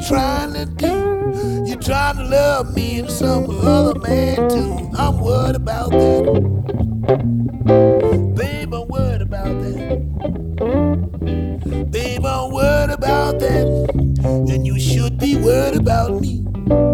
trying to do? You trying to love me and some other man too. I'm worried about that. Babe, I'm worried about that. Babe, I'm worried about that. And you should be worried about me.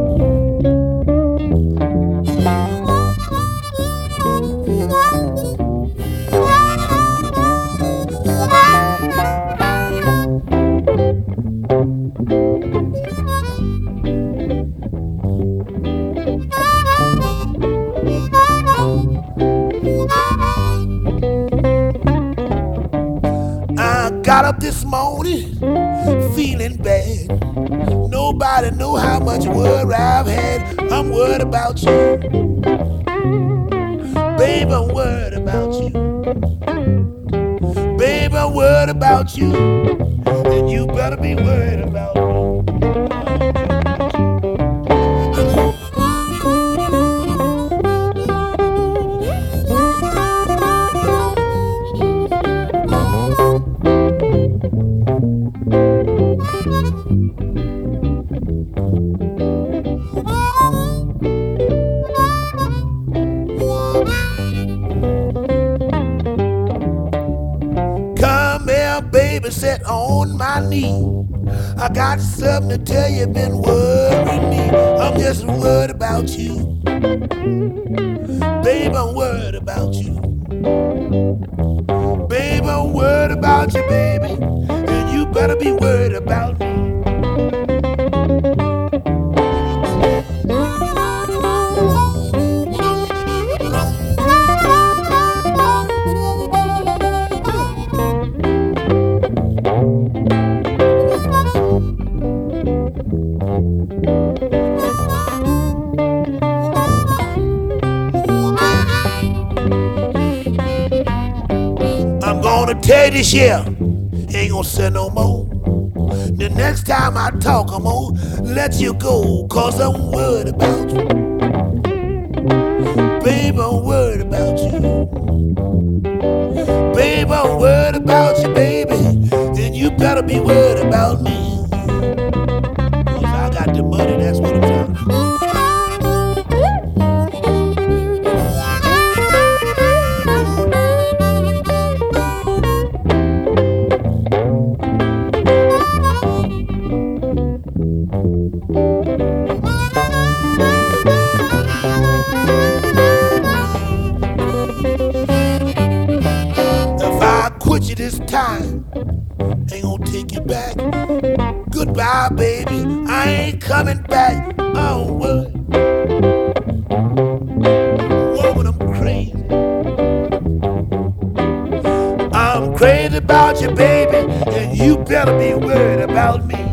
I got up this morning feeling bad. Nobody know how much worry I've had. I'm worried about you. Babe, I'm worried about you. Babe, I'm worried about you. And you better be worried about me. Come here, baby, sit on my knee. I got something to tell you, been worrying me. I'm just worried about you. Babe, I'm worried about you. Babe, I'm worried about you, baby. And you better be worried about me. I'm gonna tell you this year, ain't gonna say no more. The next time I talk, I'm gonna let you go, cause I'm worried about you. Babe, I'm worried about you. Babe, I'm worried about you, baby. And you better be worried about me. Cause I got the money, that's what I'm talking about. If I quit you this time, ain't gonna take you back. Goodbye, baby, I ain't coming back. Oh, what? Woman, I'm crazy. I'm crazy about you, baby, and you better be worried about me.